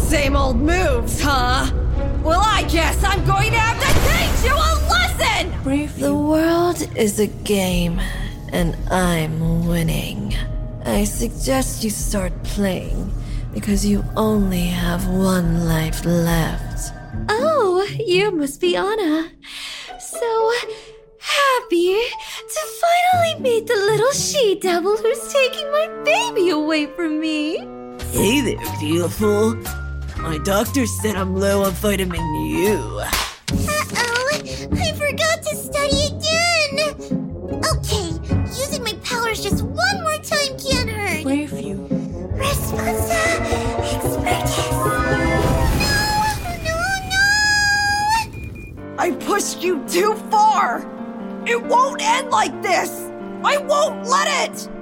Same old moves, huh? Well, I guess I'm going to have to teach you a lesson! The world is a game, and I'm winning. I suggest you start playing, because you only have one life left. Oh, you must be Anna. So happy to finally meet the little she-devil who's taking my baby away from me. Hey there, beautiful. My doctor said I'm low on vitamin U. Uh-oh, I forgot to study again. Okay, using my powers just one more time can't hurt. Clearview. Responsa expertus. No! I pushed you too far! It won't end like this! I won't let it!